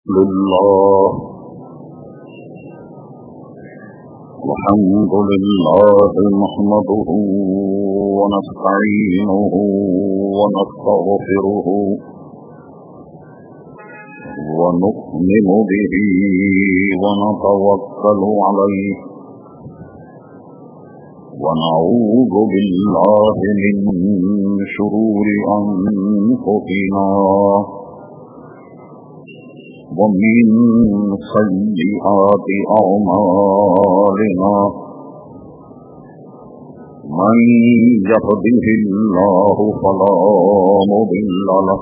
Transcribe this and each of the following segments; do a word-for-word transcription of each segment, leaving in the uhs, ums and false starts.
لله الحمد لله نحمده ونستعينه ونستغفره ونؤمن به ونتوكل عليه ونعوذ بالله من شرور أنفسنا ومن سيئات أعمالنا من يهده الله فلا مضل له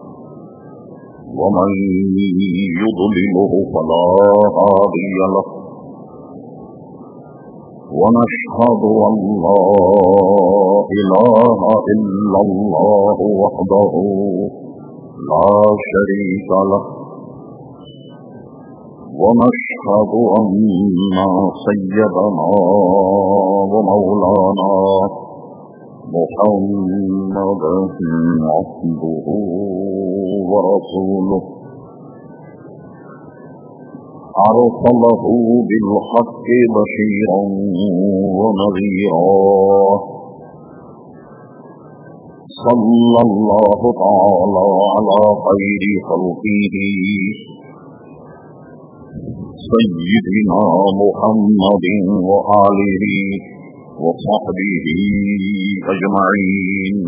ومن يضلله فلا هادي له ونشهد أن لا إله إلا الله وحده لا شريك له ونشهد أن سيدنا ومولانا محمدا عبده ورسوله أرسله بالحق بشيرا ونذيرا صلى الله تعالى على خير خلقه سيدنا محمد وآله وصحبه أجمعين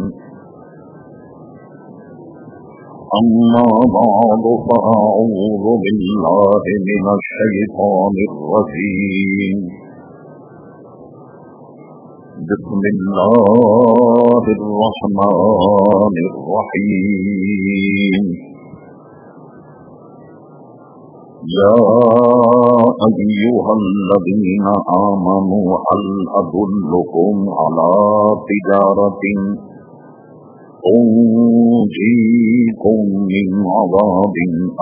أما بعد فأعوذ بالله من الشيطان الرجيم بسم الله الرحمن الرحيم يا أيها الذين آمنوا هل أدلكم على تجارة تنجيكم من عذاب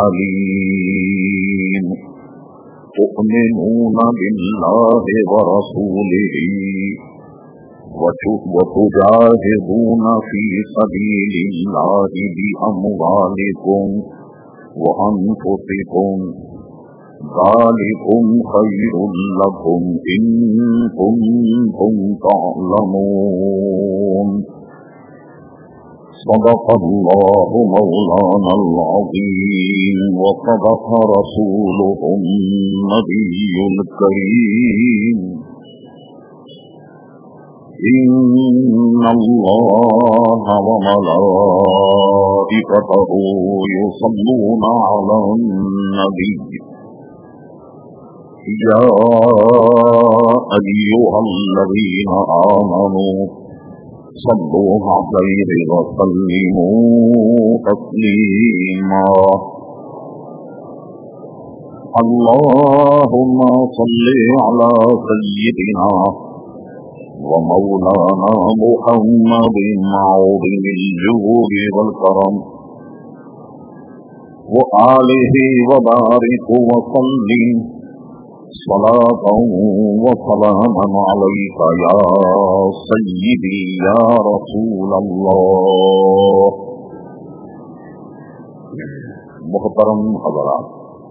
أليم تؤمنون بالله ورسوله وتجاهدون في سبيل الله بأموالكم وأنفسكم ذلكم خير لكم إن كنتم تعلمون صدق الله مولانا العظيم وصدق رسوله النبي الكريم إن الله وملائكته يصلون على النبي يا أيها الذين آمنوا صلوا عليه وسلموا تسليما اللهم صل على سيدنا ومولانا محمد عظيم الجود والكرم وآله وبارك وسلم صلاة وسلاما عليك يا سيدي يا رسول الله. محترم حضرات،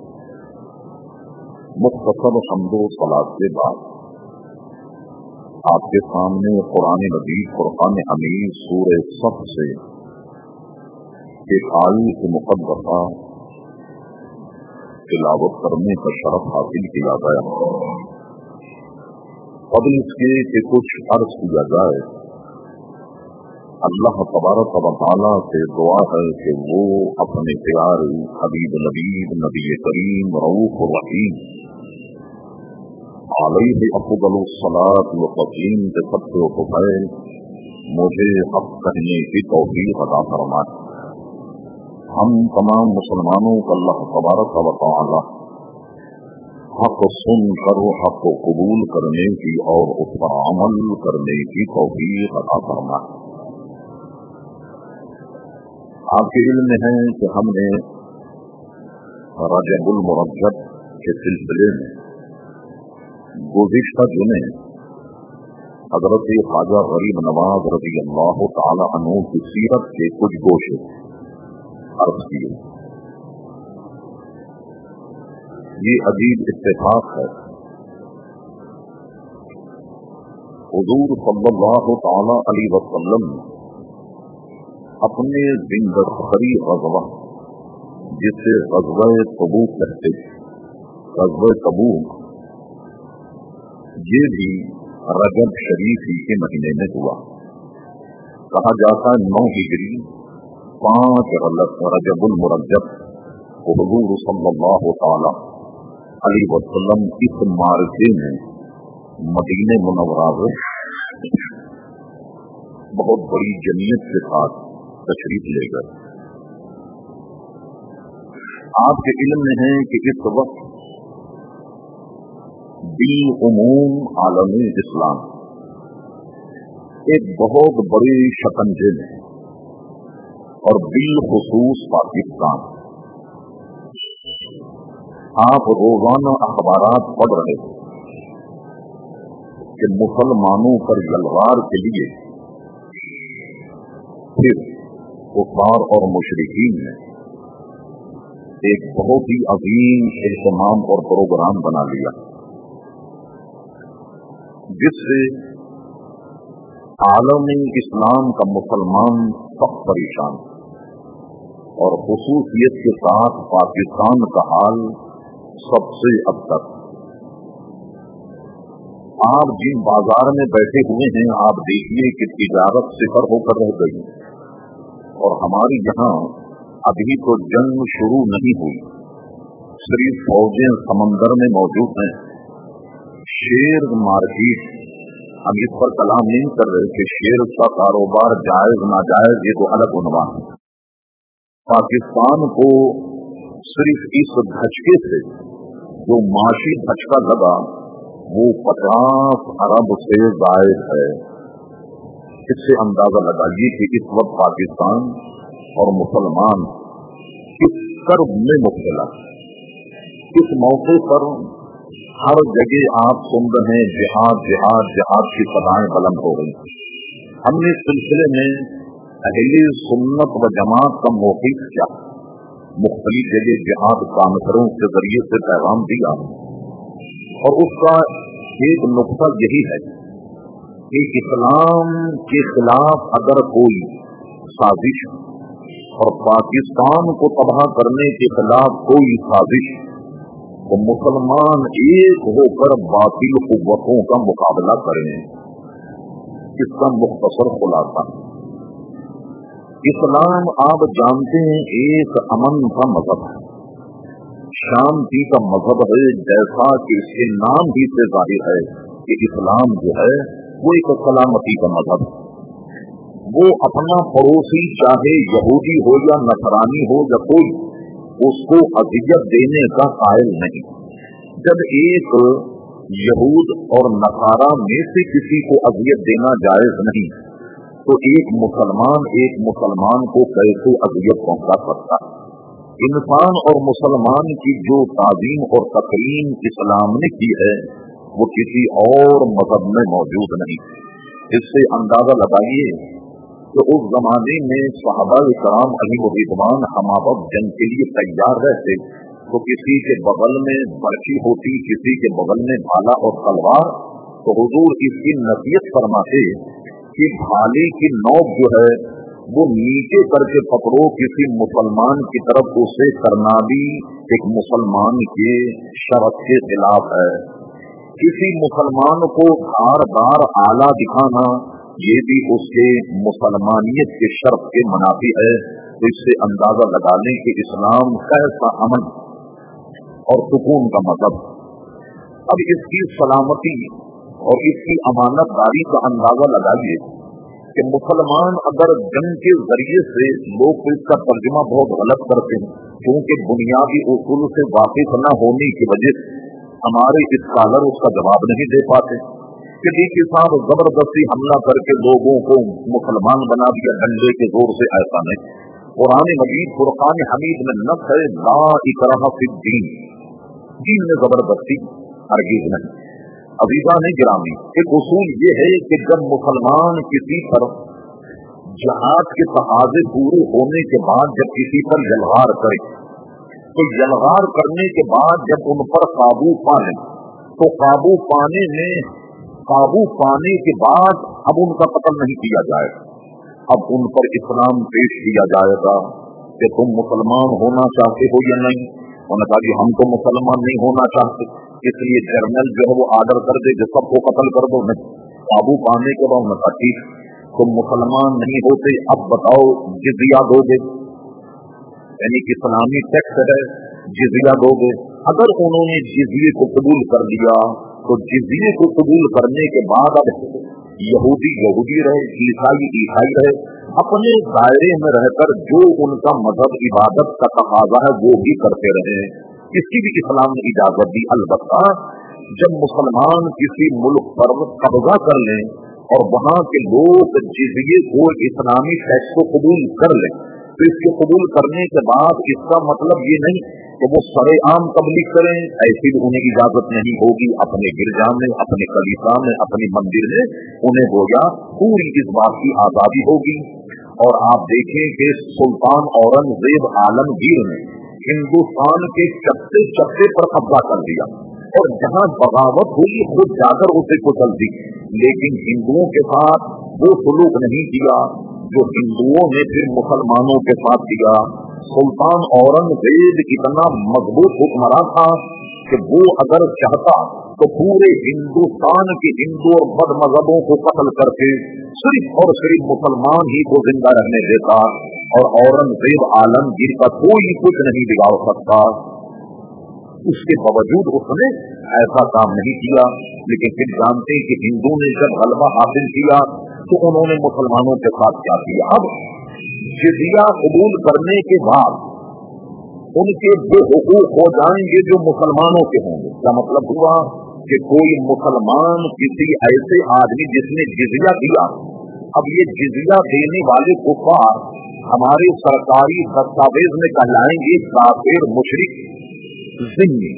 مختصر حمد و صلاۃ کے بعد آپ کے سامنے قرآن مجید فرقان حمید سورہ صف سے ایک آیت مقدسہ تلاوت کرنے کا شرف حاصل کیا گیا. قبل اس کے کہ کچھ عرض کیا جائے، اللہ تبارک و تعالیٰ سے دعا ہے کہ وہ اپنے پیارے حبیب نبی نبی کریم رؤوف الرحیم علیہ افضل الصلاۃ والتسلیم کے صدقے و فضائل مجھے حق کہنے کی توفیق عطا فرمائے. ہم تمام مسلمانوں کو اللہ تبارک و تعالی حق سن کر حق کو قبول کرنے کی اور اس پر عمل کرنے کی توفیق عطا فرمائے. آپ کے علم میں ہے کہ ہم نے رجب المرجب کے سلسلے میں گزشتہ جمعے حضرت خواجہ غریب نواز رضی اللہ تعالی عنہ کی سیرت کے کچھ گوشے عرض کیے. یہ عجیب اتفاق ہے، حضور صلی اللہ تعالی علیہ وسلم اپنے زندگی غزوہ جسے غزوہ تبوک کہتے غزوہ تبوک یہ بھی رجب شریف ہی کے مہینے میں ہوا. کہا جاتا ہے نو ہجری پانچ رجب المرجب کو حضور صلی اللہ تعالی علیہ وسلم اس معرکے میں مدینہ منورہ میں بہت بڑی جمعیت کے ساتھ تشریف لے گئے. آپ کے علم میں ہے کہ اس وقت بالعموم عالم اسلام ایک بہت بڑی شکنجے میں اور بالخصوص پاکستان آپ روزانہ اخبارات پڑھ رہے کہ مسلمانوں پر یلغار کے لیے پھر کفار اور مشرکین نے ایک بہت ہی عظیم اہتمام اور پروگرام بنا لیا، جس سے عالم اسلام کا مسلمان سخت پریشان اور خصوصیت کے ساتھ پاکستان کا حال سب سے ابتر. آپ جن بازار میں بیٹھے ہوئے ہیں آپ دیکھیے کہ تجارت صفر ہو کر رہ گئی، اور ہماری یہاں ابھی تو جنگ شروع نہیں ہوئی، صرف فوجیں سمندر میں موجود ہیں. شیئر مارکیٹ ہم اس پر کلام نہیں کر رہے کہ شیئر کا کاروبار جائز ناجائز یہ تو الگ عنوان ہے. پاکستان کو صرف اس دھچکے سے جو معاشی دھچکا لگا وہ پچاس ارب سے زائد ہے. اس سے اندازہ لگائیے کہ اس وقت پاکستان اور مسلمان کس کرب میں مبتلا. اس موقع پر ہر جگہ آپ سن رہے ہیں جہاد جہاد جہاد کی صدائیں بلند ہو گئی. ہم نے اس سلسلے میں اہل سنت و جماعت کا موقف کیا مختلف جگہ جہاد کانفرنس کے ذریعے سے پیغام دیا، اور اس کا ایک نقطہ یہی ہے کہ اسلام کے خلاف اگر کوئی سازش اور پاکستان کو تباہ کرنے کے خلاف کوئی سازش تو مسلمان ایک ہو کر باطل قوتوں کا مقابلہ کریں. اس کا مختصر خلاصہ اسلام آپ جانتے ہیں ایک امن کا مذہب ہے، شانتی کا مذہب ہے، جیسا کہ اس کے نام ہی سے ظاہر ہے کہ اسلام جو ہے وہ ایک سلامتی کا مذہب ہے. وہ اپنا پڑوسی چاہے یہودی ہو یا نصرانی ہو یا کوئی اس کو اذیت دینے کا قائل نہیں. جب ایک یہود اور نصارہ میں سے کسی کو اذیت دینا جائز نہیں تو ایک مسلمان ایک مسلمان کو کیسے اذیت پہنچا سکتا؟ انسان اور مسلمان کی جو تعظیم اور تکریم اسلام نے کی ہے وہ کسی اور مذہب میں موجود نہیں. اس سے اندازہ لگائیے کہ اس زمانے میں صحابہ کرام علیہ رضوان ہمابت جنگ کے لیے تیار رہتے تو کسی کے بغل میں برچی ہوتی، کسی کے بغل میں بھالا اور تلوار، تو حضور اس کی نصیحت فرماتے کہ بھالے کی نوک جو ہے وہ نیچے کر کے پکڑو، کسی مسلمان کی طرف اسے کرنا بھی ایک مسلمان کے شرط کے خلاف ہے. کسی مسلمان کو بار بار اعلیٰ دکھانا یہ بھی اس کے مسلمانیت کے شرط کے منافی ہے. تو اس سے اندازہ لگا لیں کہ اسلام کیسا امن اور سکون کا مذہب. اب اس کی سلامتی اور اس کی امانت داری کا اندازہ لگائیے کہ مسلمان اگر جنگ کے ذریعے سے لوگ اس کا ترجمہ بہت غلط کرتے ہیں کیونکہ بنیادی اصول سے واقف نہ ہونے کی وجہ سے ہمارے اسکالر اس کا جواب نہیں دے پاتے کہ ایک صاحب زبردستی حملہ کر کے لوگوں کو مسلمان بنا دیا ڈنڈے کے زور سے. ایسا نہیں. قرآن مجید فرقان حمید میں نص ہے لا اکراہ فی الدین، دین میں زبردستی ہرگز نہیں. عزیزان گرامی، ایک اصول یہ ہے کہ جب مسلمان کسی پر جہاد کے تقاضے پورے ہونے کے بعد جب کسی پر یلغار کرے تو یلغار کرنے کے بعد جب ان پر قابو پا لیں تو قابو پانے میں قابو پانے کے بعد اب ان کا قتل نہیں کیا جائے، اب ان پر اسلام پیش کیا جائے گا کہ تم مسلمان ہونا چاہتے ہو یا نہیں۔ انہوں نے کہا کہ ہم تو مسلمان نہیں ہونا چاہتے، اس لیے جرنل جو ہے وہ آرڈر کر دے کہ سب کو قتل کر دو۔ نہیں، قابو پانے کے بعد انہوں نے کہا ٹھیک تم مسلمان نہیں ہوتے، اب بتاؤ جزیہ دو گے، یعنی اسلامی ٹیکس ہے جزیہ دو گے۔ اگر انہوں نے جزیے کو قبول کر لیا تو جزیے کو قبول کرنے کے بعد اب یہودی یہودی رہے، عیسائی عیسائی رہے، اپنے دائرے میں رہ کر جو ان کا مذہب عبادت کا تقاضا ہے وہ بھی کرتے رہے، اس کی بھی اسلام نے اجازت دی۔ البتہ جب مسلمان کسی ملک پر قبضہ کر لیں اور وہاں کے لوگ جزیے کو اسلامی ٹیکس کو قبول کر لیں تو اس کو قبول کرنے کے بعد اس کا مطلب یہ نہیں کہ وہ سرے عام تبلیغ کریں، ایسی بھی انہیں اجازت نہیں ہوگی۔ اپنے گرجا میں، اپنے کلیسا میں، اپنے مندر میں انہیں گویا پوری اس بات کی آزادی ہوگی۔ اور آپ دیکھیں کہ سلطان اورنگزیب عالمگیر نے ہندوستان کے چپے چپے پر قبضہ کر دیا اور جہاں بغاوت ہوئی خود جا کر اسے کچل دی، لیکن ہندوؤں کے ساتھ وہ سلوک نہیں کیا جو ہندوؤں نے پھر مسلمانوں کے ساتھ کیا۔ سلطان اورنگزیب اتنا مضبوط حکمراں تھا کہ وہ اگر چاہتا تو پورے ہندوستان کے ہندو اور بد مذہبوں کو قتل کر کے صرف اور صرف مسلمان ہی کو زندہ رہنے دیتا، اور اورنگزیب عالمگیر کا کوئی کچھ نہیں بگاڑ سکتا۔ اس کے باوجود اس نے ایسا کام نہیں کیا، لیکن پھر جانتے کہ ہندو نے جب غلبہ حاصل کیا تو انہوں نے مسلمانوں کے ساتھ کیا کیا۔ اب جزیہ قبول کرنے کے بعد ان کے وہ حقوق ہو جائیں گے جو مسلمانوں کے ہوں گے۔ کیا مطلب ہوا کہ کوئی مسلمان کسی ایسے آدمی جس نے جزیہ دیا، اب یہ جزیہ دینے والے کفار ہمارے سرکاری دستاویز میں کہلائیں گے کافر، مشرک، ذمہ،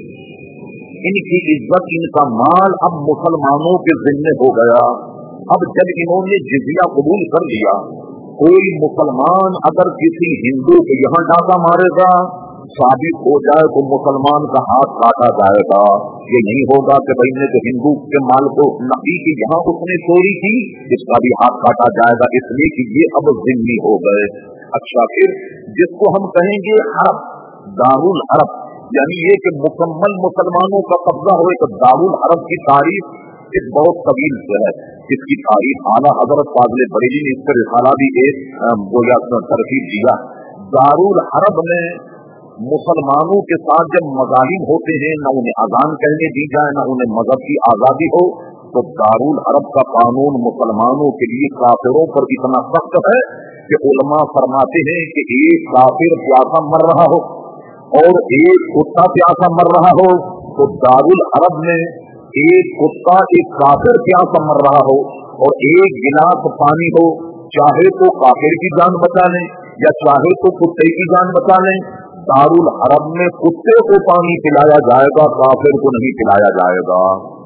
ان کی عزت، ان کا مال اب مسلمانوں کے ذمہ ہو گیا۔ اب جب انہوں نے جزیہ قبول کر لیا، کوئی مسلمان اگر کسی ہندو کے یہاں ڈاکہ مارے گا، ثابت ہو جائے تو مسلمان کا ہاتھ کاٹا جائے گا۔ یہ نہیں ہوگا کہ بھائی نے تو ہندو کے مال کو نبی کے یہاں اس نے چوری کی، اس کا بھی ہاتھ کاٹا جائے گا، اس لیے کہ یہ اب ذمہ ہو گئے۔ اچھا، پھر جس کو ہم کہیں گے عرب، دارالعرب، یعنی یہ کہ مکمل مسلمانوں کا قبضہ ہوئے، تو دارالعرب کی تاریخ ایک بہت طویل سے ہے، اس کی تاریخ اعلیٰ حضرت فاضل بریلوی نے اس پر رسالہ بھی ایک گویا ترتیب دیا۔ دارالعرب میں مسلمانوں کے ساتھ جب مظالم ہوتے ہیں، نہ انہیں اذان کہنے دی جائے، نہ انہیں مذہب کی آزادی ہو، تو دارالعرب کا قانون مسلمانوں کے لیے کافروں پر اتنا سخت ہے کہ علماء فرماتے ہیں کہ ایک کافر پیاسا مر رہا ہو اور ایک کتا پیاسا مر رہا ہو تو دارالعرب میں ایک کتا ایک کافر پیاسا مر رہا ہو اور ایک گلاس پانی ہو، چاہے تو کافر کی جان بچا لیں یا چاہے تو کتے کی جان بچا لیں، دارالعرب میں کتے کو پانی پلایا جائے گا، کافر کو نہیں پلایا جائے گا،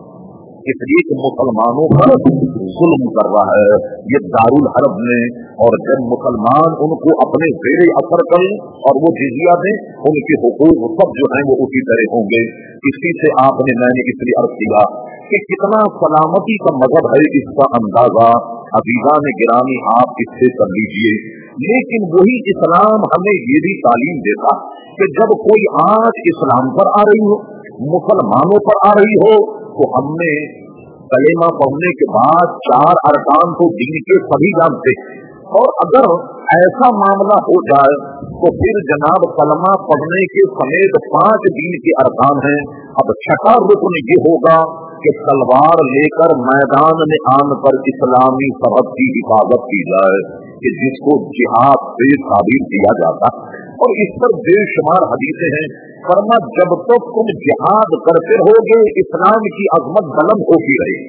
اس لیے کہ مسلمانوں پر ظلم کر رہا ہے یہ دارالعرب میں۔ اور جب مسلمان ان کو اپنے زیر اثر کریں اور وہ جزیہ دیں، ان کے حقوق سب جو ہیں وہ اسی طرح ہوں گے۔ اسی سے آپ نے میں نے اس لیے عرض کیا کہ کتنا سلامتی کا مذہب ہے، اس کا اندازہ عزیزان گرامی آپ اس سے کر لیجئے۔ لیکن وہی اسلام ہمیں یہ بھی تعلیم دیتا کہ جب کوئی آج اسلام پر آ رہی ہو، مسلمانوں پر آ رہی ہو، تو ہم نے کلمہ پڑھنے کے بعد چار ارکان تو دین کے سبھی جانتے ہیں، اور اگر ایسا معاملہ ہو جائے تو پھر جناب کلمہ پڑھنے کے سمیت پانچ دین کے ارکان ہیں۔ اب چھٹا رکن یہ ہوگا کہ تلوار لے کر میدان میں آن پر اسلامی سرحد کی حفاظت کی جائے، کہ جس کو جہاد سے تعبیر کیا جاتا ہے، اور اس پر بے شمار حدیثیں ہیں۔ فرما جب تک تم جہاد کرتے ہوگے اسلام کی عظمت بلند ہوتی رہے،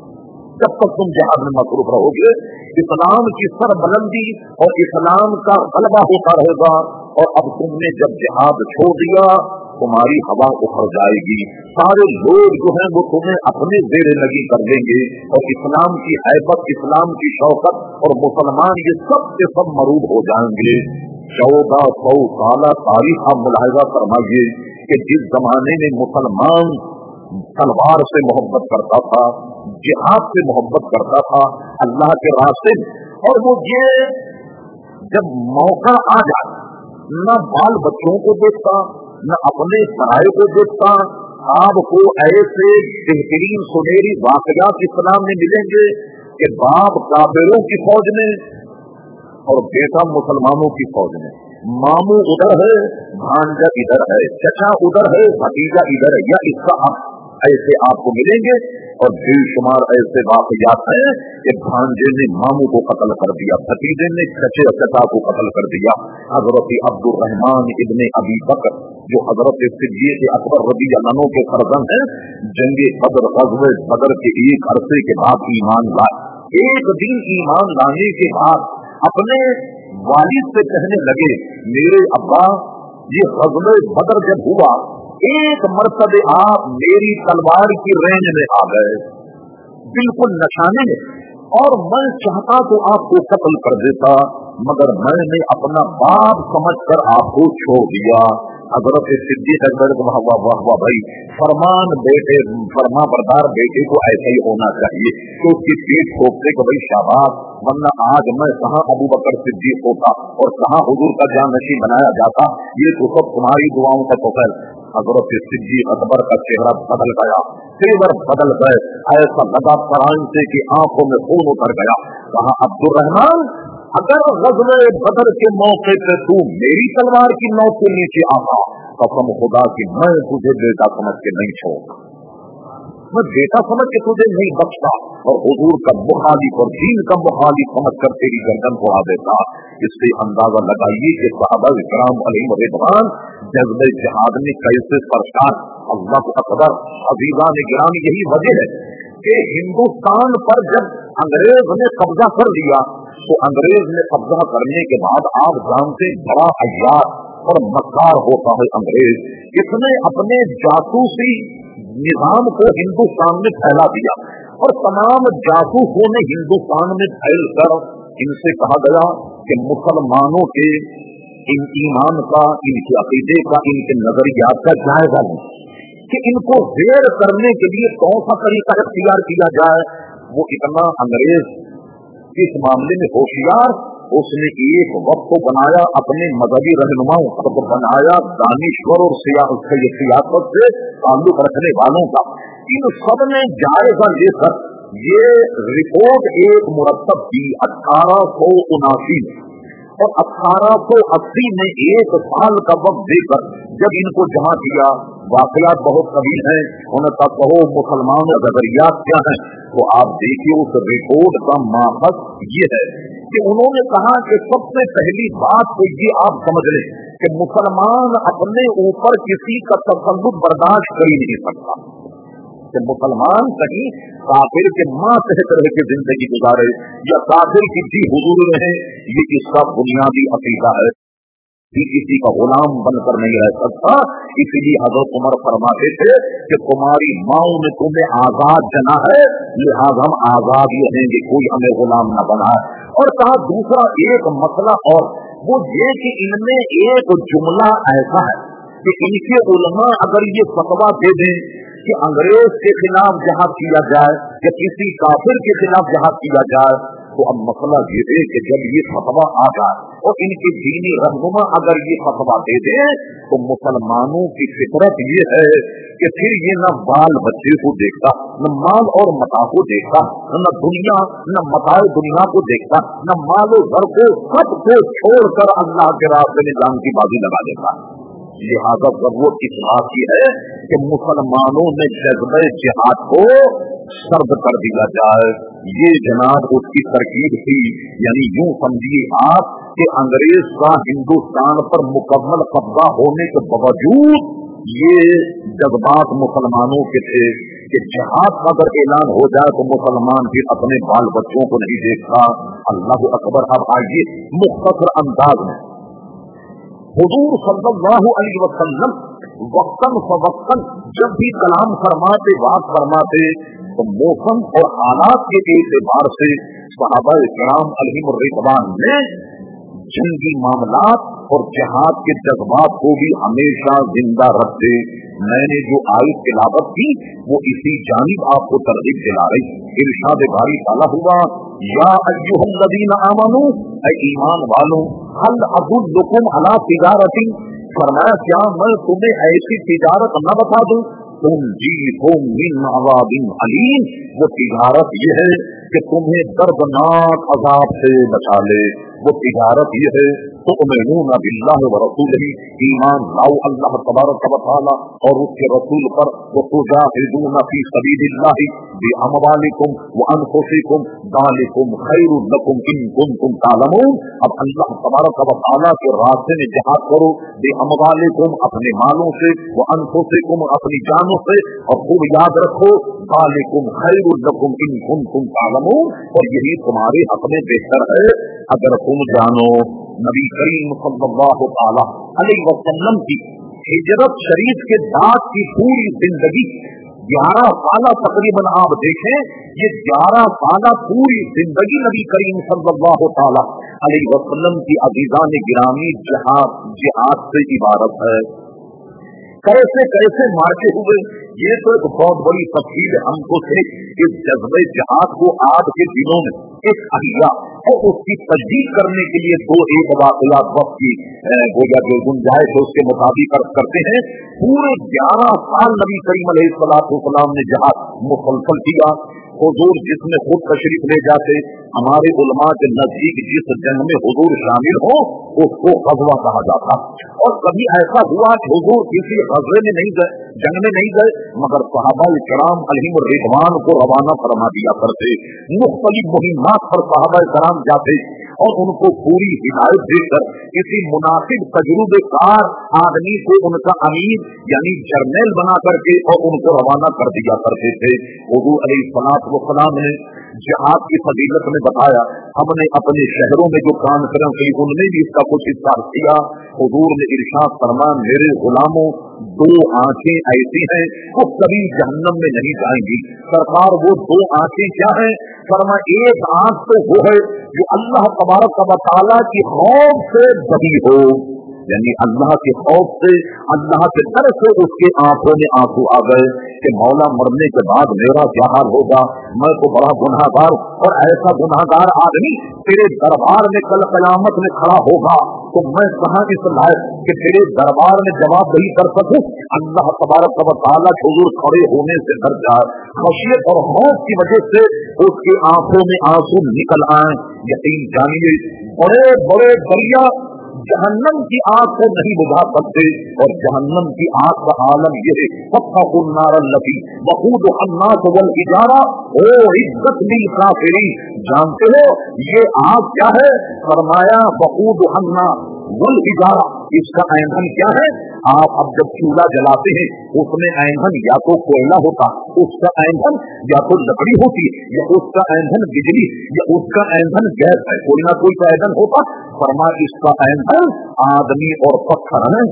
جب تک تم جہاد میں مصروف رہو گے اسلام کی سر بلندی اور اسلام کا غلبہ ہوتا رہے گا۔ اور اب تم نے جب جہاد چھوڑ دیا تمہاری ہوا اکھڑ جائے گی، سارے لوگ جو ہیں وہ تمہیں اپنے زیر لگی کر دیں گے، اور اسلام کی ہیبت، اسلام کی شوکت اور مسلمان یہ سب کے سب مروب ہو جائیں گے۔ चौदह सौ साल तारीख आप मुलाहिजा फरमाइए कि जिस जमाने में मुसलमान तलवार से मोहब्बत करता था, जिहाद से मोहब्बत करता था, अल्लाह के रास्ते में, और वो ये जब मौका आ जाए न बाल बच्चों को देखता न अपने सराय को देखता, आपको ऐसे बेहतरीन सुनहरी वाकयात इस्लाम में मिलेंगे कि बाप काफिरों की फौज में और बेटा मुसलमानों की फौज में, मामू उधर है, भांजा इधर है, चचा उधर है, भतीजा इधर है, या इसका आप ऐसे आपको मिलेंगे। और बेशुमार ऐसे वाकयात हैं कि भांजे ने मामू को कत्ल कर दिया, भतीजे ने चचे चचा को कत्ल कर दिया। हजरत अब्दुल रहमान इब्ने अबी बकर जो हजरत सिद्दीक़ अकबर रज़ी अल्लाह अन्हु के फर्जंद हैं, जंगे बदर ग़ज़वे बदर के एक अरसे के बाद ईमान लाए। एक दिन ईमान लाने के बाद अपने वालिद से कहने लगे, मेरे अब्बा ये ग़ज़वे बदर जब हुआ एक मरतबे आप मेरी तलवार की रेंज में आ गए, बिल्कुल निशाने में, और मैं चाहता तो आपको कत्ल कर देता, मगर मैंने अपना बाप समझकर आपको छोड़ दिया। हजरत सिद्दीक़ अकबर वाह वाह वाह वाह भाई, फरमान बेटे फरमा बरदार बेटे को ऐसा ही होना चाहिए तो उसकी पीठ ठोकते को भाई शाबाश, वरना आज मैं कहाँ अबू बकर सिद्दीक़ होता और कहाँ हुजूर का जानशी बनाया जाता। ये तो सब तुम्हारी दुआओं का तोफैल। हजरत सिद्दीक़ अकबर का चेहरा बदल गया, तेवर बदल गए, ऐसा लगा फरान से कि आंखों में खून उतर गया। कहा अब्दुल रहमान, अगर ग़ज़वे बदर के मौके पे तू मेरी तलवार की नोक के नीचे आता, कसम खुदा की मैं तुझे बेटा समझ के नहीं छोड़ता, मैं बेटा समझ के तुझे नहीं बख्शता और हुजूर का मुखालिफ और दीन का मुखालिफ समझ कर तेरी गर्दन उड़ा देता। इससे अंदाजा लगाइए कि सहाबा इकराम अलैहिम रिज़वान जज्बे जिहाद में कैसे सरकार। अल्लाह अकबर, अज़ीज़ान गिरामी, यही वजह है कि हिंदुस्तान पर जब अंग्रेज ने कब्जा कर लिया तो अंग्रेज ने कब्जा करने के बाद आप जानते बड़ा अय्यार और मक्कार होता है अंग्रेज। इसने अपने जासूसी निजाम को हिंदुस्तान में फैला दिया और तमाम जासूसों ने हिंदुस्तान में फैल कर इनसे कहा गया कि मुसलमानों के इन ईमान का, इनके अकीदे का, इनके नजरियात का जायजा लें कि इनको वेर करने के लिए कौन सा तरीका इख्तियार किया जाए। वो इतना अंग्रेज इस मामले में होशियार, उसने एक वक्त को बनाया अपने मजहबी रहनुमाओं को बनाया दानिश्वर और सियासत से ताल्लुक रखने वालों का। इन सब ने जायजा लेकर ये रिपोर्ट एक मुरतब की अठारह सौ उनासी और अठारह सौ अस्सी में एक साल का वक्त देकर जब इनको जमा किया। वाकयात बहुत कभी हैं, उन्हें तब कहो मुसलमान नजरियात क्या है, तो आप देखिए उस रिपोर्ट का माखज ये है कि उन्होंने कहा कि सबसे पहली बात तो ये आप समझ लें कि मुसलमान अपने ऊपर किसी का तसल्लुत बर्दाश्त कर ही नहीं सकता, कि मुसलमान कहीं काफिर के माँ कहते रह के जिंदगी गुजारे या काफिर की जी हुजूर रहे, ये इसका बुनियादी अकीदा है। किसी का गुलाम बनकर नहीं रह सकता। इसलिए हज़रत उमर फरमाते थे कि तुम्हारी माओ ने तुम्हें आजाद जना है, लिहाजा हम आजाद ही रहेंगे, कोई हमें गुलाम न बनाए। और कहा दूसरा एक मसला और वो ये कि इनमें एक जुमला ऐसा है कि इनके उलमा अगर ये फतवा दे दें कि अंग्रेज के खिलाफ जहाद किया जाए या किसी काफिर के खिलाफ जहाद किया जाए, तो अब मसला ये है कि जब ये फतवा आ जाए और इनकी दीनी रहनुमा अगर ये फतवा दे दे तो मुसलमानों की फितरत ये है कि फिर ये न बाल बच्चे को देखता, न माल और मता को देखता, न दुनिया न मताए दुनिया को देखता, न मालो घर को, सबको छोड़कर अल्लाह के रास्ते में जान की बाजी लगा देता। लिहाजा जरूरत इस बात की है कि मुसलमानों में जज्बे जिहाद को सर्द कर दिया जाए। ये जनाब उसकी तरकीब थी। यानी यूं समझिए आप कि अंग्रेज का हिंदुस्तान पर मुकम्मल कब्जा होने के बावजूद ये जज्बात मुसलमानों के थे कि जिहाद अगर ऐलान हो जाए तो मुसलमान फिर अपने बाल बच्चों को नहीं देखता। अल्लाह अकबर। अब आइए मुख्तसर अंदाज में हुजूर सल्लल्लाहु अलैहि वसल्लम वक्तन फवक्तन जब भी कलाम फरमाते बात फरमाते तो मौसम और हालात के एतबार से सहाबा इकराम अलैहिम रिज़वान ने जंगी मामलात اور जहाद के जज्बात को भी हमेशा जिंदा रखते। मैंने जो आयत तिलावत की वो इसी जानिब आपको तरगीब दिला रही। इरशाद बारी ताला हुआ, या अय्युहल्लज़ीना आमनू, ऐ ईमान वालों, हल अदुल्लुकुम अला तिजारतिन, फरमाया क्या मैं तुम्हें ऐसी तिजारत न बता दूं, तुम जी तुम मिन अज़ाबिन अलीम, वो तिजारत ये है कि तुम्हें दर्दनाक अजाब से बचा ले। वो तिजारत ये है तो तुमिनूना बिल्लाहि व रसूलिही, ईमान लाओ अल्लाह तबारक व तआला और उसके रसूल पर, वो तुजाहिदूना फी सबीलिल्लाहि बिअमवालिकुम व अनफुसिकुम ज़ालिकुम खैरुल लकुम इन कुंतुम तालमून। अब अल्लाह तबारक व तआला के रास्ते में जिहाद करो, बिअमवालिकुम अपने मालों से, व अनफुसिकुम अपनी जानों से, और खूब याद रखो ज़ालिकुम खैरुल लकुम इन कुंतुम तालमून, और यही तुम्हारे हक में बेहतर है अगर तुम जानो। नबी करीम सल्लल्लाहु तआला अलैहि वसल्लम की हिजरत शरीफ के बाद की पूरी जिंदगी ग्यारह साल तकरीबन आप देखें, ये ग्यारह साल पूरी जिंदगी नबी करीम सल्लल्लाहु तआला अलैहि वसल्लम की अज़ीज़ान गिरामी जिहाद जिहाद से इबारत है। कैसे कैसे मार्के हुए, ये तो एक बहुत बड़ी तफसील है। हमको थे कि जज्बे जिहाद को आज के दिनों में एक अहिया और उसकी तजदीद करने के लिए दो एक वाक़ियात वक्त की गोया जो गुंजाइश है उसके मुताबिक अर्ज करते हैं। पूरे ग्यारह साल नबी करीम अलैहिस्सलाम ने जिहाद मुसलसल किया। हुजूर जिसमें खुद तशरीफ ले जाते, हमारे उलमा के नजदीक जिस जंग में हुजूर शामिल हो उसको गज़वा कहा जाता। और कभी ऐसा हुआ कि हुजूर किसी गज़वे में नहीं गए, जंग में नहीं गए, मगर सहाबाए किराम अलैहिम रिज़वान को रवाना फरमा दिया करते। मुख्तलिफ मुहिम्मात पर सहाबाए किराम जाते और उनको पूरी हिदायत देकर किसी मुनासिब तजुर्बेकार आदमी को उनका अमीर यानी जर्नल बना करके और उनको रवाना कर दिया करते थे। हुजूर अलैहिस्सलातु वस्सलाम ने जिहाद की फजीलत में बताया। हमने अपने शहरों में जो कॉन्फ्रेंस की उनमें भी इसका कुछ हिस्सा किया। हुजूर ने इरशाद फरमाया, मेरे गुलामों दो आंखें ऐसी हैं वो कभी जहन्नम में नहीं जाएंगी। सरकार वो दो आंखें क्या है? फरमाया एक आंख तो वो है जो अल्लाह तबारक व तआला की खौफ से दबी हो, यानी अल्लाह के खौफ से, अल्लाह के डर से उसके आंखों में आंसू आ गए कि मौला मरने के बाद मेरा क्या हाल होगा, मैं तो बड़ा गुनाहगार और ऐसा गुनाहगार आदमी तेरे दरबार में कल क़यामत में खड़ा होगा तो मैं कहाँ इस लायक कि तेरे दरबार में जवाब नहीं कर सकूं। अल्लाह तबारक व तआला हुजूर खड़े होने से डर जाए, खशियत और खौफ की वजह से उसकी आंखों में आंसू निकल आए। यकीन जानिए बड़े बड़े दरिया जहन्नम की आग को नहीं बुझा सकते, और जहन्नम की आग का आलम ये है फत्तकुन नारल्लती वक़ूदुहा अन्नास वल हिजारा ओ इज्जत लिल काफिरीन। जानते हो ये आग क्या है? फरमाया वक़ूदुहा अन्नास वल हिजारा, इसका ईंधन क्या है? आप अब जब चूल्हा जलाते हैं उसमें ईंधन या तो कोयला होता, उसका ईंधन या तो लकड़ी होती, या उसका ईंधन बिजली, या उसका ईंधन गैस है, कोई ना कोई का ईंधन होता। फरमा इसका ईंधन आदमी और पत्थर है।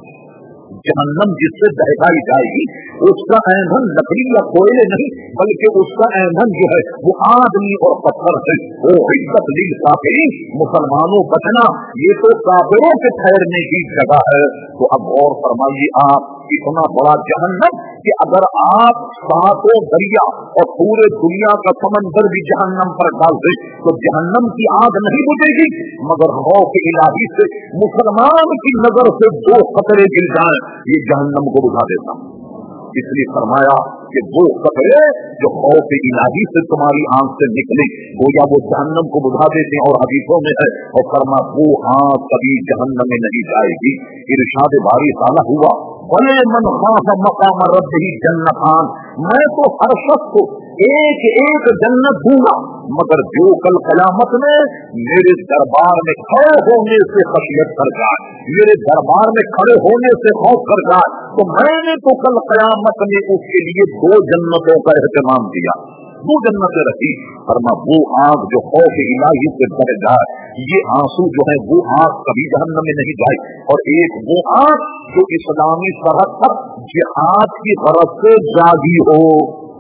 जहन्नम जिससे दहकाई जाएगी उसका ईंधन लकड़ी या कोयले नहीं, बल्कि उसका ईंधन जो है वो आदमी और पत्थर है। ओ इज्जत लिल काफिरीन, मुसलमानों बचना, ये तो काफिरों के ठहरने की जगह है। तो अब और फरमाइए, आप इतना बड़ा जहन्नम कि अगर आप सातों दरिया और पूरे दुनिया का समंदर भी जहन्नम पर डाल दे तो जहन्नम की आग नहीं बुझेगी, मगर खौफ इलाही से मुसलमान की नजर से दो कतरे गिर जाए ये जहन्नम को बुझा देता। इसलिए फरमाया कि वो कतरे जो खौफ इलाही से तुम्हारी आंख से निकले गोया वो जहन्नम को बुझा देते हैं। और हदीसों में है, और फरमा वो आंख कभी जहन्नम में नहीं जाएगी। इरशाद बारी ताला हुआ, भले मन खाफ मकाम रब्बिही जन्नतान, मैं तो हर शख्स को एक एक जन्नत दूंगा, मगर जो कल क़यामत में मेरे दरबार में खड़े होने से खशियत कर जाए, मेरे दरबार में खड़े होने से खौफ कर जाए, तो मैंने तो कल क़यामत में उसके लिए दो जन्नतों का एहतमाम किया, दो जन्नतें रखी। फरमा वो आग जो खौफ इलाही से भर जाए, ये आंसू जो है वो आग कभी जहन्नम में नहीं जाए। और एक वो आग जो इस्लामी सरहद पर जिहाद की गरज से जागी हो,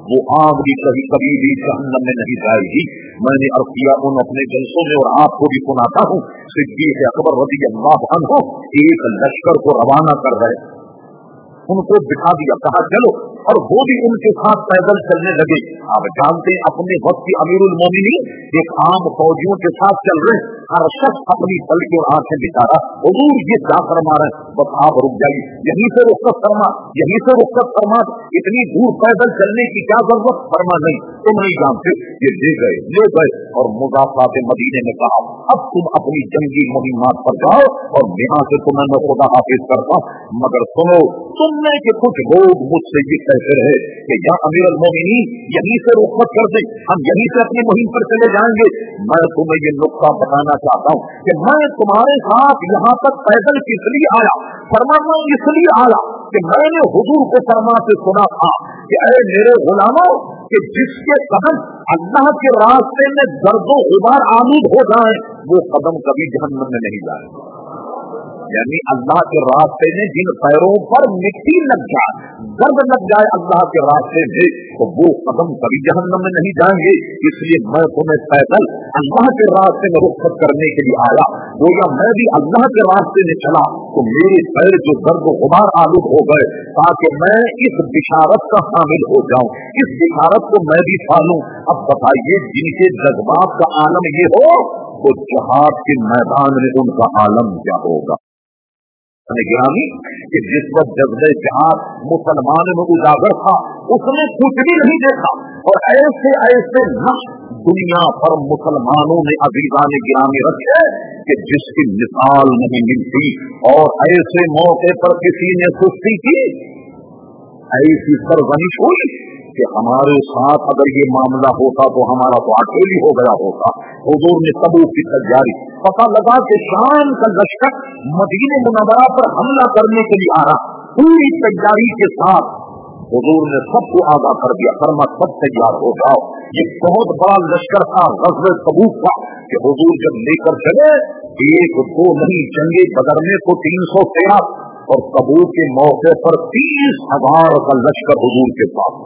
وہ आग भी कभी कभी भी जहन्नम में नहीं जाएगी। मैंने अर्ज किया उन अपने जलसों में और आपको भी सुनाता हूँ, सिद्दीक़ अकबर रज़ी अल्लाह अन्हु एक लश्कर को रवाना कर रहे, उनको बिठा दिया, कहा चलो, और वो भी उनके साथ पैदल चलने लगे। आप जानते हैं अपने वक्त की अमीरुल मोमिनीन एक आम फौजियों के साथ चल रहे, हर शख्स अपनी पल की आंखें दिखा रहा, हुजूर ये क्या फरमा रहे हैं, बस आप रुक जाइए, यहीं से रुखसत फरमा, यहीं से रुखसत फरमा, इतनी दूर पैदल चलने की क्या जरूरत, फरमा नहीं तुम नहीं जानते। ये ले गए ले गए और मुज़ाफ़ात मदीने में कहा अब तुम अपनी जंगी मुहिम्मात पर जाओ और यहाँ से तुम्हें मैं खुदा हाफिज करता हूँ, मगर सुनो सुनने के कुछ लोग मुझसे ये कहते रहे कि या अमीरुल मोमिनीन यहीं से रुखसत कर दे, हम यहीं से अपनी मुहिम पर चले जाएंगे। मैं तुम्हें ये नुक्ता बताना चाहता हूँ कि मैं तुम्हारे साथ यहाँ तक पैदल किस लिए आया, फरमाना इसलिए आया कि मैंने हुजूर को फरमाते सुना था कि अरे मेरे गुलामों कि जिसके कदम अल्लाह के रास्ते में दर्दो गुबार आलूद हो जाए वो कदम कभी जहन्नम में नहीं जाएगा। यानी अल्लाह के रास्ते में जिन पैरों पर मिट्टी लग जाए, दर्द लग जाए अल्लाह के रास्ते में, तो वो कदम कभी जहन्नम में नहीं जाएंगे। इसलिए मैं तुम्हें पैदल अल्लाह के रास्ते में रुखसत करने के लिए आया, वो या मैं भी अल्लाह के रास्ते में चला तो मेरे पैर जो दर्द गुबार आलूद हो गए, ताकि मैं इस बिशारत का हामिल हो जाऊं, इस बिशारत को मैं भी पालूं। अब बताइए जिनके जज्बात का आलम ये हो तो जहाद के मैदान में उनका आलम क्या होगा। गिरामी कि जिस वक्त जज्बे जहाद मुसलमान में उजागर था उसने कुछ भी नहीं देखा, और ऐसे ऐसे नक्श दुनिया पर मुसलमानों ने अजीजान गिरामी रखे कि जिसकी मिसाल नहीं मिलती, और ऐसे मौके पर किसी ने सुस्ती की, ऐसी सरगनिश हुई कि हमारे साथ अगर ये मामला होता तो हमारा तो अकेली हो गया होता। हुजूर ने तबूक की तैयारी, पता लगा कि शाम का लश्कर मदीने मुनव्वरा पर हमला करने के लिए आ रहा, पूरी तैयारी के साथ हुजूर ने सबको आगाह कर दिया, फरमा सब तैयार हो जाओ। ये बहुत बड़ा लश्कर था, ग़ज़वे तबूक का, कि हुजूर जब लेकर चले एक दो नहीं, जंगे बदर में तो तीन सौ तेरह और तबूक के मौके पर तीस हजार का लश्कर हुजूर के पास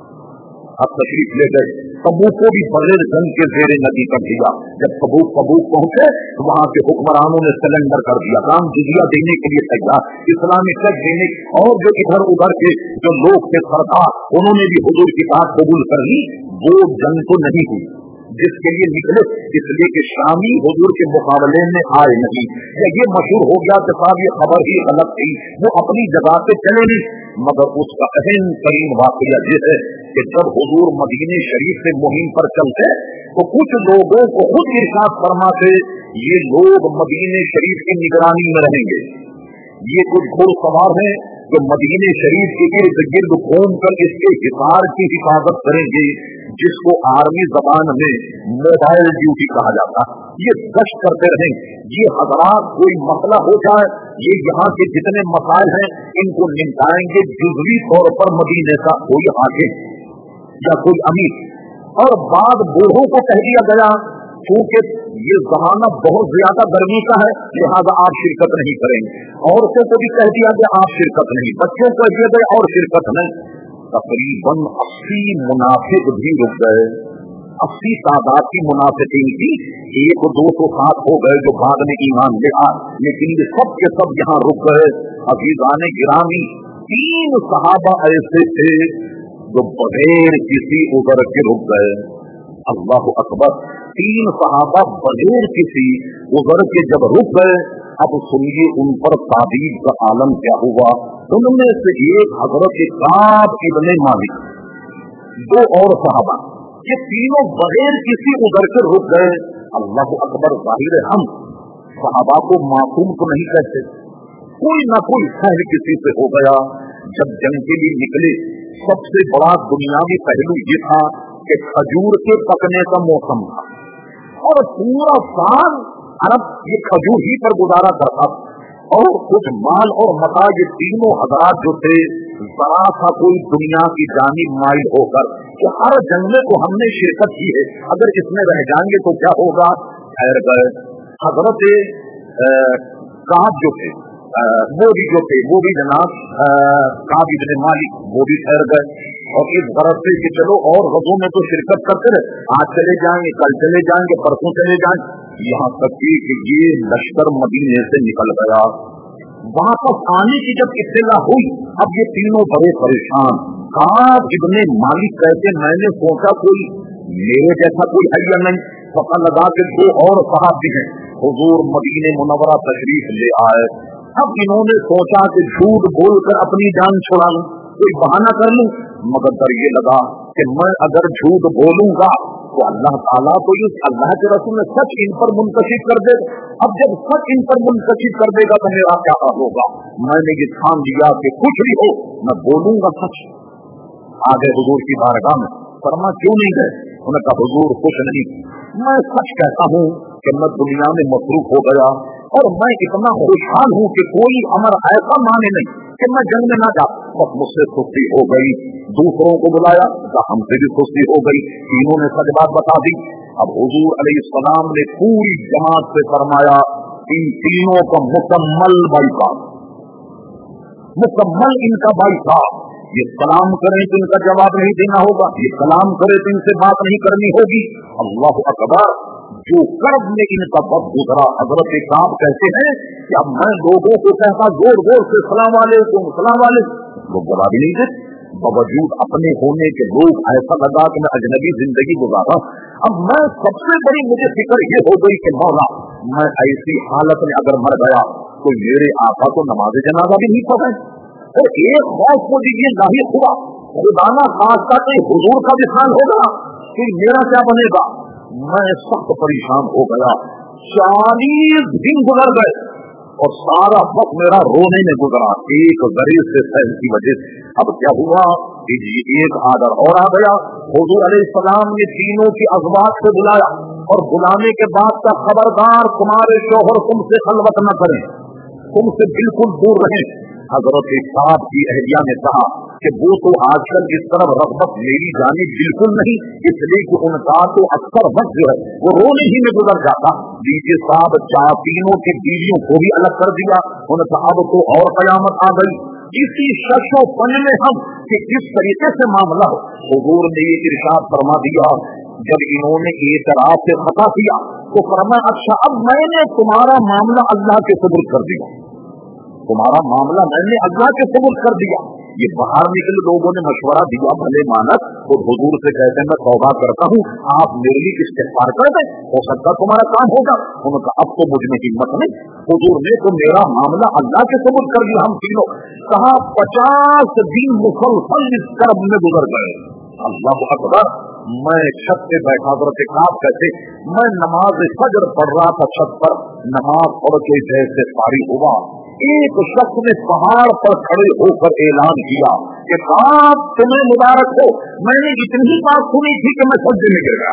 अब तशरीफ ले गए। तबूक को भी बगैर जंग के जेरे नदी कर दिया। जब तबूक तबूक पहुंचे तो वहां के हुक्मरानों ने सिलेंडर कर दिया, काम जिजिया देने के लिए तैयार, इस्लामी टैक्स देने, और जो इधर उधर के जो लोग थे सरदार उन्होंने भी हुजूर की बात कबूल कर ली। वो जंग तो नहीं हुई जिसके लिए निकले, इसलिए कि शामी हुजूर के मुकाबले में आए नहीं, या ये मशहूर हो गया कि साहब ये खबर ही गलत थी, वो अपनी जगह पे चले नहीं। मगर उसका अहम तरीन वाकया ये है कि जब हुजूर मदीने शरीफ से मुहिम पर चलते तो कुछ लोगों को खुद इरशाद फरमाते ये लोग मदीने शरीफ की निगरानी में रहेंगे, ये कुछ घोड़ सवार हैं जो मदीने शरीफ के इर्द गिर्द घूम कर इसके हिसार की हिफाजत करेंगे, जिसको आर्मी जबान में मोबाइल ड्यूटी कहा जाता है। ये गश्त करते रहेंगे, ये हजरात कोई मसला हो जाए, ये यहाँ के जितने मसाइल हैं इनको निपटाएंगे जुज़वी तौर पर मदीने का कोई हाकिम या कोई अमीर। और बाद बूढ़ों को कह दिया गया क्योंकि ये जमाना बहुत ज्यादा गर्मी का है लिहाजा आप शिरकत नहीं करेंगे, औरतों को भी कह दिया गया आप शिरकत नहीं, बच्चों को कह दिया गया और शिरकत नहीं। तकरीबन अस्सी मुनाफिक भी रुक गए, अस्सी तादाद की मुनाफिकीन की, एक दो सौ सात हो गए जो बाद में ईमान ले आए, लेकिन ये सब के सब यहाँ रुक गए। अजीजान गिरामी तीन सहाबा ऐसे थे जो बगैर किसी उज़र के रुक गए। अल्लाह अकबर, तीन सहाबा बगैर किसी उज़र के जब रुक गए, अब सुनिए उन पर तादीब का आलम क्या हुआ। उनमें से एक हजरत काब इब्ने मालिक, दो और सहाबा, ये तीनों बगैर किसी उधर के रुक गए। अल्लाह अकबर, जाहिर है हम सहाबा को मासूम तो नहीं कहते, कोई ना कोई सहल किसी से हो गया। जब जंग के लिए निकले सबसे बड़ा दुनियावी पहलू ये था कि खजूर के पकने का मौसम था और पूरा साल अरब ये खजूर ही पर गुजारा करता, और कुछ माल और मता ये तीनों हजरात जो थे जरा सा कोई दुनिया की जानिब माइल होकर कि हर जंग में तो हमने शिरकत की है, अगर इसमें रह जाएंगे तो क्या होगा, ठहर गए। हजरत काब जो थे वो भी जो थे वो भी जनाब काब इब्ने मालिक वो भी ठहर गए। اور اس غرض سے کہ چلو اور غزوں میں تو شرکت کرتے رہے، آج چلے جائیں گے، کل چلے جائیں گے، پرسوں چلے جائیں گے، یہاں تک کہ یہ لشکر مدینے سے نکل گیا۔ واپس آنے کی جب اطلاع ہوئی، اب یہ تینوں بڑے پریشان۔ کعب ابن مالک کہتے میں نے سوچا کوئی میرے جیسا کوئی ہے یا نہیں، پتہ لگا کہ دو اور صحابی ہیں، حضور مدینے منورہ تشریف لے آئے۔ اب انہوں نے سوچا کہ جھوٹ بول کر اپنی جان چھڑا لوں، کوئی بہانہ کر لوں، مگر ڈر یہ لگا کہ میں اگر جھوٹ بولوں گا تو اللہ تعالیٰ تو یہ اللہ کے رسول نے سچ ان پر منتشر کر دے گا۔ اب جب سچ ان پر منتشر کر دے گا تو میرا کیا ہوگا؟ میں نے یہ ٹھان لیا کہ کچھ بھی ہو میں بولوں گا سچ۔ آگے حضور کی بارگاہ میں فرما کیوں نہیں گئے؟ انہوں نے کہا حضور کچھ نہیں، میں سچ کہتا ہوں کہ میں دنیا میں مصروف ہو گیا اور میں اتنا خوشحال ہوں کہ کوئی امر ایسا مانے نہیں کہ میں جنگ میں نہ جا، بس مجھ سے سستی ہو گئی۔ دوسروں کو بلایا تو ہم سے بھی سستی ہو گئی، تینوں نے سچ بات بتا دی۔ اب حضور علیہ السلام نے پوری جماعت سے فرمایا ان تینوں کا مکمل بائیکاٹ، مکمل ان کا بائیکاٹ۔ یہ سلام کریں تو ان کا جواب نہیں دینا ہوگا، یہ سلام کرے تو ان سے بات نہیں کرنی ہوگی۔ اللہ اکبر! جو کرب میں ان کا وقت گزرا، حضرت کعب کہتے ہیں کہ اب میں لوگوں کو کہتا زور زور سے سلام علیکم سلام علیکم، لوگ جواب ہی نہیں دیتے، باوجود اپنے ہونے کے لوگ ایسا لگا کہ میں اجنبی زندگی گزارا۔ اب میں سب سے بڑی مجھے فکر یہ ہو گئی کہ مولا میں ایسی حالت میں اگر مر گیا تو میرے آقا کو نماز جنازہ بھی نہیں پڑھے، اور ایک خوف مجھے یہ لاحق ہوا خدا نہ خاصہ کہ حضور کا وصال ہوگا پھر میرا کیا بنے گا؟ میں سخت پریشان ہو گیا۔ چالیس دن گزر گئے اور سارا وقت میرا رونے میں گزرا، ایک غریب سے سہل کی وجہ سے۔ اب کیا ہوا کہ ایک آڈر اور آ گیا، حضور علیہ السلام نے تینوں کی ازواج سے بلایا اور بلانے کے بعد کا خبردار تمہارے شوہر تم سے خلوت نہ کریں، تم سے بالکل دور رہیں۔ حضرت صاحب کی اہلیہ نے کہا کہ وہ تو آج کل اس طرف رغبت میری جانب بالکل نہیں، اس لیے کہ ان کا تو اکثر وقت جو ہے وہ رونے ہی میں گزر جاتا۔ لیجیے صاحب چار تینوں کی بیویوں کو بھی الگ کر دیا، ان کا اب تو اور قیامت آ گئی۔ اسی شش و پن میں ہم کہ کس طریقے سے معاملہ ہو، حضور نے یہ ارشاد فرما دیا جب انہوں نے اعتراف سے خطا کیا تو فرمایا اچھا اب میں نے تمہارا معاملہ اللہ کے سپرد کر دیا، تمہارا معاملہ میں نے اللہ کے سپرد کر دیا۔ یہ باہر نکلے لوگوں نے مشورہ دیا بھلے مانت، تو حضور سے کہتے ہیں میں توبہ کرتا ہوں آپ میرے لیے استغفار کر دیں، ہو سکتا تمہارا کام ہوگا۔ انہوں نے کہا اب تو مجھ میں ہمت نہیں، حضور نے تو میرا معاملہ اللہ کے سپرد کر دیا۔ ہم تینوں کہا پچاس دن مسلسل اس کرب میں گزر گئے۔ اللہ اکبر! میں چھت پہ بیٹھا حضرت کعب کہتے میں نماز فجر پڑھ رہا تھا، چھت پر نماز پڑھ کے جیسے فارغ ہوا ایک شخص نے پہاڑ پر کھڑے ہو کر اعلان کیا کہ کعب تمہیں مبارک ہو، میں نے اتنی بات سنی تھی کہ میں سجدے میں گر گیا۔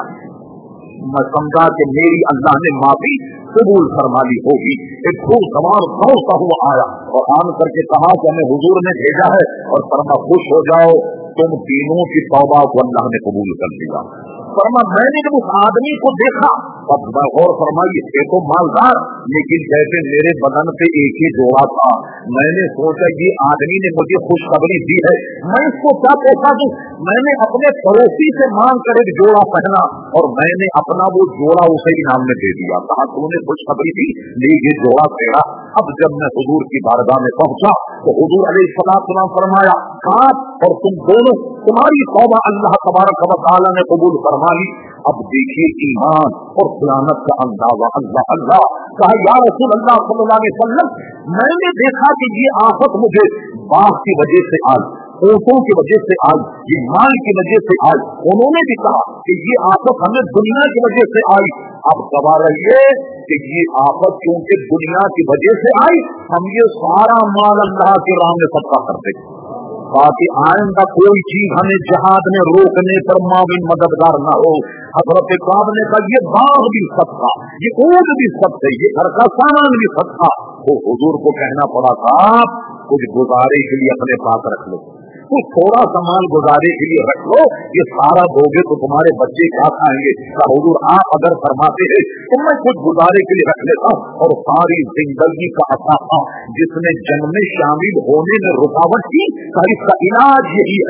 میں سمجھا کہ میری اللہ نے معافی قبول فرما لی ہوگی۔ ایک خوب سوار دوڑتا ہوا آیا اور آن کر کے کہا کہ ہمیں حضور نے بھیجا ہے اور فرما خوش ہو جاؤ تم تینوں کی توبہ کو اللہ نے قبول کر لیا۔ فرما میں نے جب اس آدمی کو دیکھا اب میں غور فرمائی یہ تو مالدار لیکن جیسے میرے بدن پہ ایک ہی جوڑا تھا، میں نے سوچا یہ آدمی نے مجھے خوشخبری دی ہے میں اس کو کیا پیسہ دوں۔ میں نے اپنے پڑوسی سے مانگ کر ایک جوڑا پہنا اور میں نے اپنا وہ جوڑا اسے انعام میں دے دیا، کہا تو نے خوشخبری دی نہیں یہ جوڑا تیرا۔ اب جب میں حضور کی بارگاہ میں پہنچا تو حضور علیہ السلام فرمایا کہا اور تم دونوں تمہاری توبہ اللہ تبارک و تعالی نے قبول فرما لی۔ اب دیکھیے ایمان اور خیانت کا اندازہ، اللہ اللہ کہا یا رسول اللہ صلی اللہ علیہ وسلم میں نے دیکھا کہ یہ آفت مجھے باغ کی وجہ سے آئی، اونٹوں کی وجہ سے آئی، یہ مال کی وجہ سے آئی۔ انہوں نے بھی کہا کہ یہ آفت ہمیں دنیا کی وجہ سے آئی۔ اب گواہ رہیے کہ یہ آفت کیونکہ دنیا کی وجہ سے آئی ہم یہ سارا مال اللہ کے راہ میں صدقہ کرتے تاکہ آئندہ کوئی چیز ہمیں جہاد میں روکنے پر معاون مددگار نہ ہو۔ حضرت کعب نے کہا یہ باغ بھی صدقہ، یہ اونٹ بھی صدقہ، یہ گھر کا سامان بھی صدقہ۔ تو حضور کو کہنا پڑا تھا کچھ گزارے کے لیے اپنے پاس رکھ لو، کچھ تھوڑا سا مال گزارے کے لیے رکھ لو، یہ سارا دو گے تو تمہارے بچے کیا کھائیں گے؟ حضور آپ اگر فرماتے ہیں تو میں کچھ گزارے کے لیے رکھ لیتا ہوں۔ اور ساری زندگی کا اثاثہ جس نے جنگ میں شامل ہونے میں رکاوٹ کی اس کا علاج یہی ہے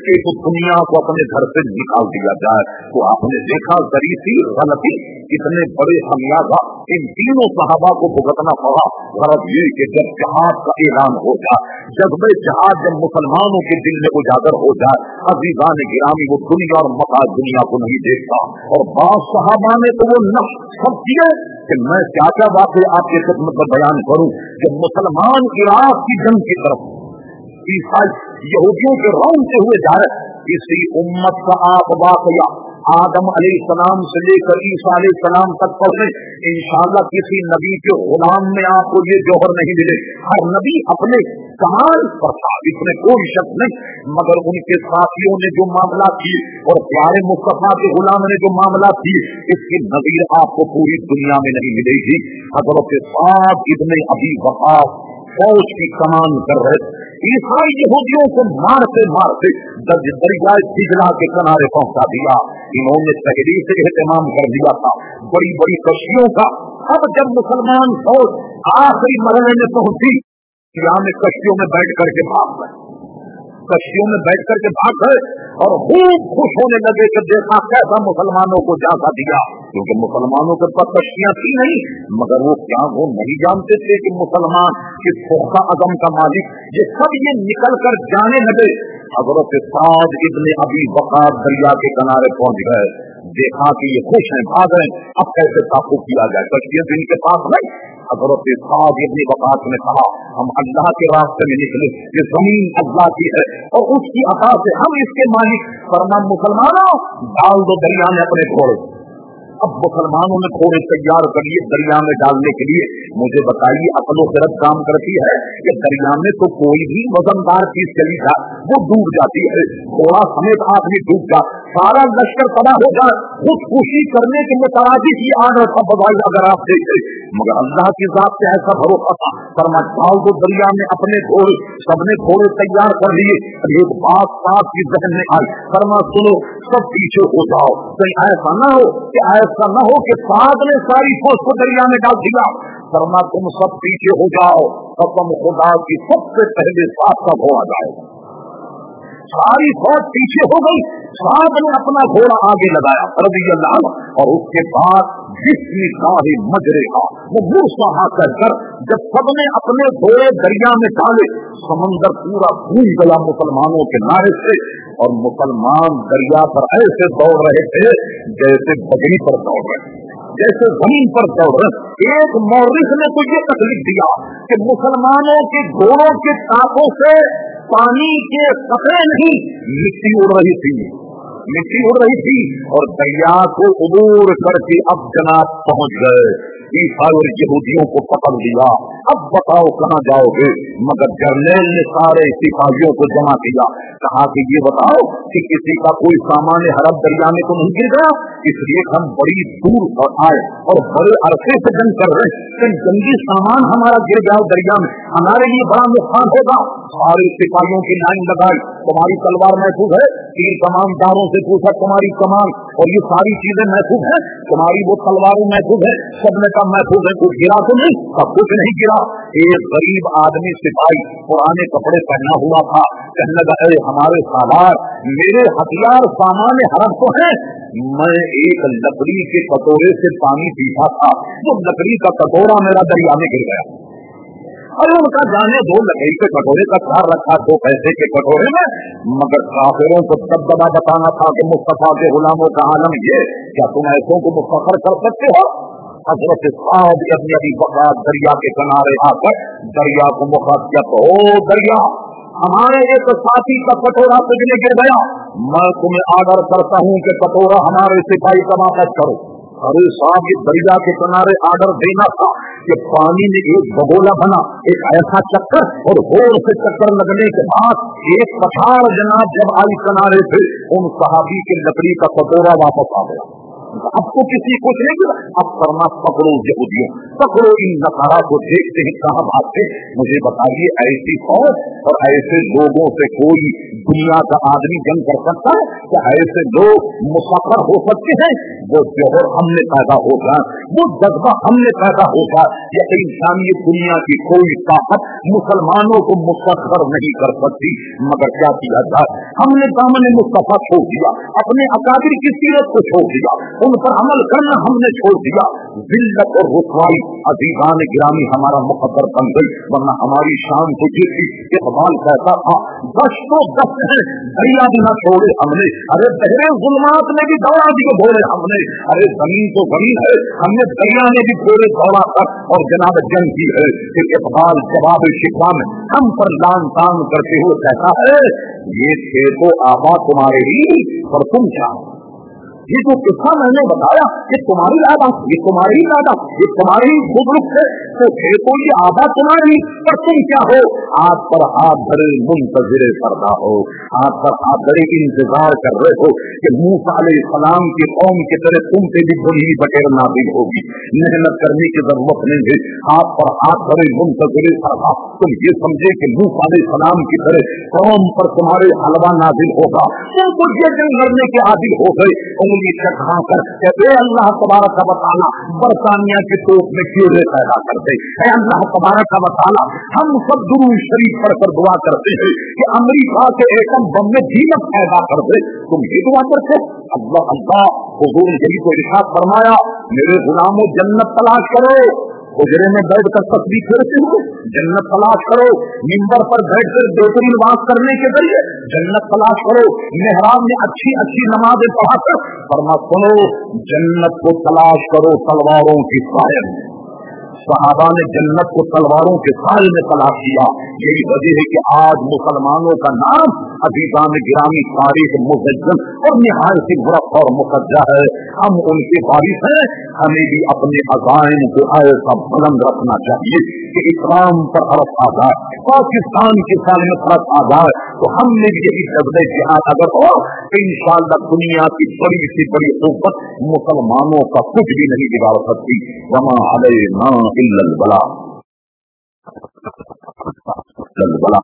कि तो दुनिया को अपने घर से निकाल दिया जाए। तो आपने देखा जरी सी गलती कितने बड़े खमियाजा इन तीनों सहाबा को भुगतना पड़ा। गरज ये कि जब जहाद का ऐलान हो जाए, जज्बे जहाद जब मुसलमानों के दिल में उजागर हो जाए, अजीजान गिरामी वो दुनिया और मका दुनिया को नहीं देखता। और बास सहाबा ने तो वो नक्श सब किए कि मैं क्या क्या बातें आपके खिदमत में बयान करूं कि मुसलमान इराक की जंग की तरफ ईसाई यहूदियों के रौंदते हुए जा रहे। इसी उम्मत का आप वाकया आदम अलैहिस्सलाम से लेकर ईसा अलैहिस्सलाम तक पढ़े, इंशाअल्लाह किसी नबी के गुलाम में आपको ये जौहर नहीं मिले। हर नबी अपने कमाल पर था, इसमें कोई शक नहीं, मगर उनके साथियों ने जो मामला किए और प्यारे मुस्तफा के गुलाम ने जो मामला किए, इसकी नजीर आपको पूरी दुनिया में नहीं मिलेगी। हजरत साद इब्ने अबी वक़ास फौज की कमान कर रहे, ईसाई यहूदियों को मारते मारते दरियाए दिजला के किनारे पहुंचा दिया। इन्होंने पहले से एहतमाम कर दिया था बड़ी बड़ी कश्तियों का। अब जब मुसलमान फौज आखिरी मरहले में पहुंची, यहाँ में कश्तियों में बैठ करके भाग गए, कश्तियों में बैठ करके भाग गए और खूब खुश होने लगे कि देखा कैसा मुसलमानों को जाता दिया। क्योंकि मुसलमानों के पास कश्तियां थी नहीं, मगर वो क्या वो नहीं जानते थे कि मुसलमान किस पुख्ता अज़म का मालिक। ये सब ये निकल कर जाने लगे। हज़रत साद इब्ने अबी वक़ास दरिया के किनारे पहुंच गए, देखा कि ये खुश हैं, भाग रहे, अब कैसे काबू किया जाए, कश्तियां तो इनके पास नहीं। हज़रत साद इब्ने वक़ास ने कहा हम अल्लाह के रास्ते में निकले, ये जमीन अल्लाह की है और उसकी अता से हम इसके मालिक। फरमा मुसलमानों डाल दो दरिया में अपने घोड़े। अब मुसलमानों ने घोड़े तैयार कर लिए दरिया में डालने के लिए। मुझे बताइए अकलो खिरत काम करती है कि दरिया में तो कोई भी वजनदार चीज चली जाए वो डूब जाती है, घोड़ा समेत आदमी डूब जाए, सारा लश्कर तबाह हो जाए। खुदकुशी करने के मुताबिक ही आ रहा था बधाई अगर आप देखे, मगर अल्लाह की जात से ऐसा भरोसा था। फरमा डाल को दरिया में अपने घोड़े, सबने घोड़े तैयार कर लिए। एक बात साथ की जहन में आई, फरमा सुनो सब पीछे हो जाओ, कहीं ऐसा ना हो कि ऐसा ना हो कि साद ने सारी फौज को दरिया में डाल दिया। फरमा तुम सब पीछे हो जाओ, कसम खुदा की सबसे पहले साद का घोड़ा जाएगा। सारी फौज पीछे हो गई, साद ने अपना घोड़ा आगे लगाया रज़ी अल्लाह अन्हु, और उसके बाद बिस्मिल्लाहि मजरेहा वो मुर्सहा कहकर जब सबने अपने घोड़े दरिया में डाले, समंदर पूरा भूल गया मुसलमानों के नारे से। और मुसलमान दरिया पर ऐसे दौड़ रहे थे जैसे बकरी पर दौड़ रहे, जैसे जमीन पर दौड़ रहे। एक मौरिख ने तो ये तकलीफ दिया कि मुसलमानों के घोड़ों के टापों से पानी के कतरे नहीं, मिट्टी उड़ रही थी, मिट्टी उड़ रही थी और दरिया को उबूर करके अब जनाब पहुंच गए। ईसाई और यहूदियों को पकड़ लिया। अब बताओ कहाँ जाओगे? मगर जर्नैल ने सारे सिपाहियों को जमा किया, कहा कि ये बताओ कि किसी का कोई सामान हरब दरिया में तो नहीं गिर गया, इसलिए हम बड़ी दूर और आए और बड़े अरसे से जंग कर रहे हैं, कहीं जंगी सामान हमारा गिर गया दरिया में, हमारे लिए बड़ा नुकसान होगा। सारे सिपाहियों की लाइन लगाई, तुम्हारी तलवार महफूज है, तीर कमानदारों से पूछा तुम्हारी कमान और ये सारी चीजें महफूज है, तुम्हारी वो तलवारें महफूज है, सबने कहा महफूज है, कुछ गिरा तो नहीं? सब कुछ नहीं गिरा। एक गरीब आदमी सिपाही पुराने कपड़े पहना हुआ था, कहने लगा अरे हमारे सालार मेरे हथियार सामान हरब तो है, मैं एक लकड़ी के कटोरे से पानी पीता था, वो लकड़ी का कटोरा मेरा दरिया में गिर गया। और उनका जाने दो लकड़ी के कटोरे का ख्याल रखा दो पैसे के कटोरे में, मगर काफिरों को तब दबा बताना था कि मुस्तफा के गुलामों का आलम ये, क्या तुम ऐसों को मुस्तफर कर सकते हो? हज़रत साद इब्ने अबी वक़ास दरिया के किनारे आकर दरिया को मुखातिब किया, तो ओ दरिया हमारे एक साथी का कटोरा तुझने गिर गया, मैं तुम्हें आर्डर करता हूँ कि कटोरा हमारे सिपाही का वापस करो। अरे साहब ये दरिया के किनारे आर्डर देना था कि पानी में एक बगोला बना, एक ऐसा चक्कर और जोर से चक्कर लगने के बाद एक पठार जनाब जब आई किनारे से उन सहाबी के लकड़ी का कटोरा वापस आ गया। अब तो किसी कुछ नहीं किया। अब फरमा पकड़ो यहूदियों, पकड़ो इन नसारा को, देखते हैं कहाँ भागते। मुझे बताइए ऐसी फौज और ऐसे लोगों से कोई दुनिया का आदमी जंग कर सकता है? क्या ऐसे लोग मुसफ्फर हो सकते हैं? वो जौहर हमने पैदा होगा, वो जज्बा हमने पैदा होगा, या इंसानी दुनिया की कोई ताकत मुसलमानों को मुसफ्फर नहीं कर सकती। मगर क्या किया जाए, हमने दामन मुस्तफा छोड़ दिया, अपने अकाबिर की सीरत को छोड़ दिया, उन पर अमल करना हमने छोड़ दिया। जिल्लत और रुसवाई अजीजान गिरामी हमारा मुकद्दर बन गई, वरना हमारी शान तो ये थी। इकबाल कहता था दस तो दस है, दरिया भी न छोड़े हमने, अरे बहरे जुल्मात में भी दौड़ा दिए भोले हमने। अरे जमीन तो जमीन है, हमने दरिया में भी थोड़े दौड़ा कर और जनाब जंग की है। फिर इकबाल जवाब शिकवा में हम पर लान तान करते हुए कहता है, ये थे तो आबा तुम्हारे ही, पर तुम क्या, ये जो किस्सा मैंने बताया ये तुम्हारी आदा, ये तुम्हारी आदा, ये तुम्हारी बुजुर्ग है, तो थे तो ये आदा तुम्हारी, पर तुम क्या हो? हाथ पर हाथ धरे मुंतज़िरे पर्दा हो, हाथ पर हाथ धरे इंतजार कर रहे हो कि मूसा अलैहिस्सलाम की कौम की तरह तुम से भी बड़ी बटेर नाज़िल होगी, मेहनत करने की जरूरत नहीं है। हाथ पर हाथ धरे मुंतज़िरे पर्दा, तुम ये समझे कि मूसा अलैहिस्सलाम की तरह कौम पर तुम्हारे हलवा नाज़िल होगा, तुम कुछ ये जंग लड़ने के आदि हो गए। चढ़ा कर कहते अल्लाह तबारक व तआला बरतानिया के तोप में कीड़े पैदा करते, अल्लाह तबारक व तआला हम सब दुरूद शरीफ पढ़कर दुआ करते हैं कि अमेरिका के एटम बम में जीनत पैदा कर दे, तुम ये दुआ करते। अल्लाह अल्लाह हुजूर यही को इरशाद फरमाया, मेरे गुलामों जन्नत तलाश करो, हुजरे में बैठ कर तस्बीह करते हुए जन्नत तलाश करो, मिंबर पर बैठ कर बेहतरीन बात करने के जरिए जन्नत तलाश करो, मेहराब में अच्छी अच्छी नमाजें पढ़ाकर, फरमा सुनो जन्नत को तलाश करो तलवारों की साय में। सहाबा ने जन्नत को तलवारों के साय में तलाश किया। यही वजह है कि आज मुसलमानों का नाम अजीजान गिरामी तारीख मुसज्जल और निहायत मुरफ़्फ़ा और मुसज्जा है। हम उनके वारिस हैं, हमें भी अपने अज़ाइम को ऐसा बुलंद रखना चाहिए कि इस्लाम पर हरफ आ जाए, पाकिस्तान की सालमत हरफ आ जाए, तो हमने भी यही जज्बे जिहाद अगर हो तो इंशाअल्लाह दुनिया की बड़ी से बड़ी क़ुव्वत मुसलमानों का कुछ भी नहीं बिगाड़ सकती। वमा अलैना इल्लल बला।